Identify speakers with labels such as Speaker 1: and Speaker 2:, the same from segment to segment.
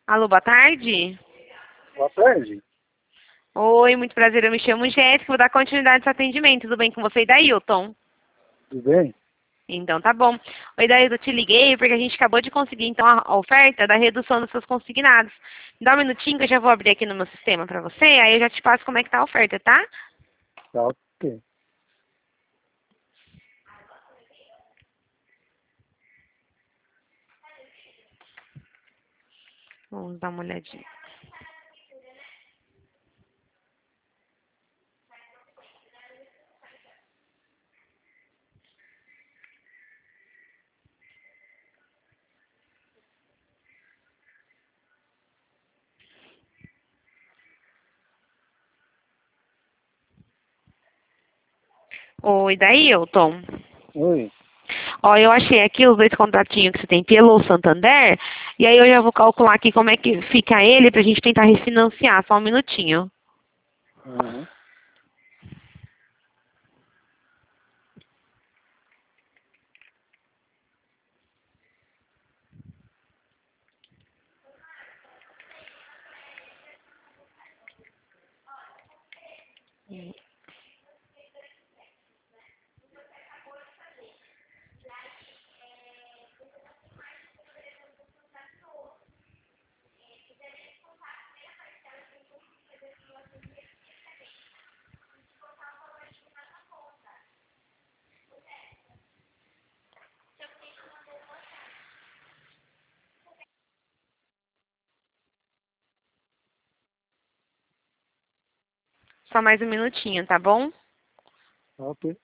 Speaker 1: Alô, boa tarde.
Speaker 2: Boa tarde.
Speaker 1: Oi, muito prazer. Eu me chamo Jéssica, vou dar continuidade nesse atendimento. Tudo bem com você e Dailton?
Speaker 2: Tudo bem?
Speaker 1: Então tá bom. Oi, Dailton, eu te liguei porque a gente acabou de conseguir então a oferta da redução dos seus consignados. Me dá um minutinho que eu já vou abrir aqui no meu sistema pra você, aí eu já te passo como é que tá a oferta, tá?
Speaker 2: Tá ok.
Speaker 1: Vamos dar uma olhadinha. Oi, Dailton.
Speaker 2: Oi.
Speaker 1: Ó, eu achei aqui os dois contratinhos que você tem pelo Santander, e aí eu já vou calcular aqui como é que fica ele pra gente tentar refinanciar. Só um minutinho.
Speaker 2: Uhum.
Speaker 1: Só mais um minutinho, tá bom?
Speaker 2: Tá ok.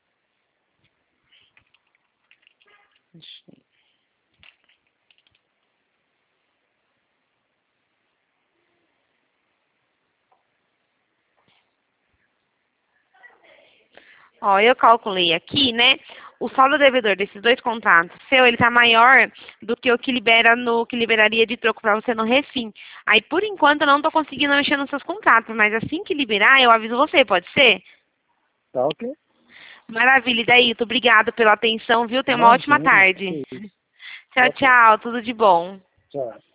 Speaker 1: Ó, eu calculei aqui, né? O saldo devedor desses dois contratos seu, ele tá maior do que o que libera no que liberaria de troco para você no Refim. Aí, por enquanto, eu não tô conseguindo mexer nos seus contratos, mas assim que liberar, eu aviso você, pode ser?
Speaker 2: Tá ok.
Speaker 1: Maravilha, e daí, muito obrigada pela atenção, viu? Tenha uma ótima
Speaker 2: Imagina.
Speaker 1: tarde.
Speaker 2: Que isso.
Speaker 1: Tchau,
Speaker 2: Boa tarde.
Speaker 1: tchau, tudo de bom.
Speaker 2: Tchau.